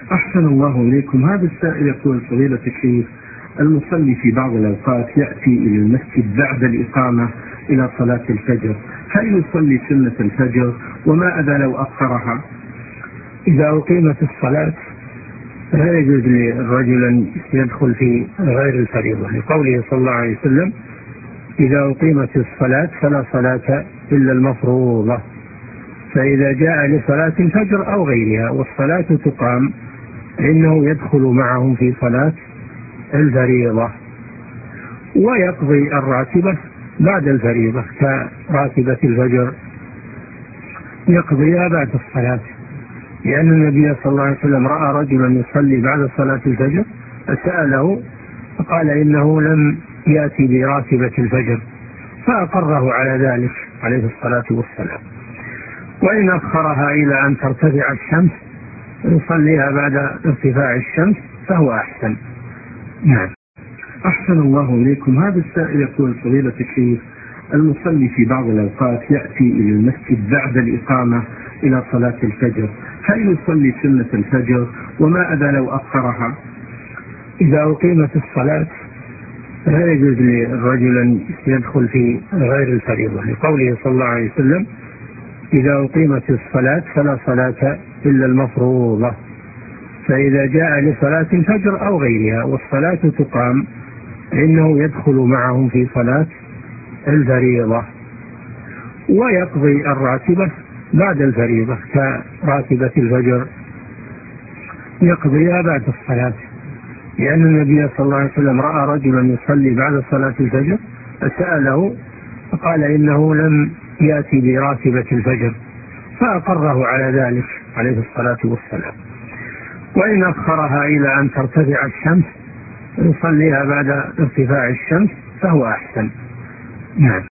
أحسن الله إليكم. هذا السائل يقول: فضيلة الشيخ، المصلي في بعض الأوقات يأتي إلى المسجد بعد الإقامة إلى صلاة الفجر، هل يصلي سنة الفجر؟ وما أذى لو أخرها؟ إذا أقيمت الصلاة لا يجوز للرجل أن يدخل في غير الفريضة، لقوله صلى الله عليه وسلم: إذا أقيمت الصلاة فلا صلاة إلا المفروضة. فإذا جاء لصلاة الفجر أو غيرها والصلاة تقام فإنه يدخل معهم في صلاة الفريضة ويقضي الراتبة بعد الفريضة، كراتبة الفجر يقضيها بعد الصلاة، لأن النبي صلى الله عليه وسلم رأى رجلا يصلي بعد صلاة الفجر فسأله فقال إنه لم يأتي براتبة الفجر، فأقره على ذلك عليه الصلاة والسلام. وإن أخرها إلى أن ترتفع الشمس يصليها بعد ارتفاع الشمس فهو أحسن. نعم. أحسن الله إليكم. هذا السائل يقول: فضيلة الشيخ، المصلي في بعض الأوقات يأتي إلى المسجد بعد الإقامة إلى صلاة الفجر، هل يصلي سنة الفجر؟ وما أذى لو أخرها؟ إذا أقيمت الصلاة لا يجوز للرجل أن يدخل في غير الفريضة، لقوله صلى الله عليه وسلم: إذا أقيمت الصلاة فلا صلاة إلا المفروضة. فإذا جاء لصلاة الفجر أو غيرها والصلاة تقام فإنه يدخل معهم في صلاة الفريضة ويقضي الراتبة بعد الفريضة، كراتبة الفجر يقضيها بعد الصلاة، لأن النبي صلى الله عليه وسلم رأى رجلا يصلي بعد صلاة الفجر فسأله فقال إنه لم يأتي براتبة الفجر، فأقره على ذلك عليه الصلاة والسلام. وإن أخرها إلى أن ترتفع الشمس يصليها بعد ارتفاع الشمس فهو أحسن. نعم.